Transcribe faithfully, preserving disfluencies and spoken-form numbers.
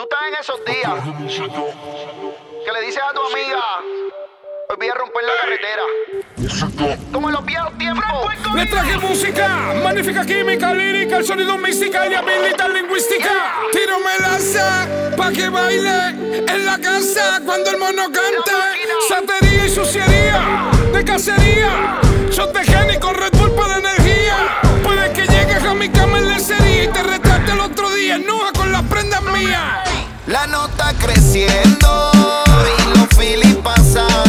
Tú estás en esos días que le dices a tu amiga, hoy voy a romper la carretera. Como en los viejos tiempos. Le traje música, magnífica química, lírica, el sonido mística y habilidad lingüística. Tiro me lanza pa' que baile en la casa cuando el mono cante. Satería y suciería de cacería. Shot de Henny con Red Bull para energía. Puede que llegues a mi cama en lencería y te retrate el otro día en Nuja con las prendas mías. La nota creciendo y los filis pasan.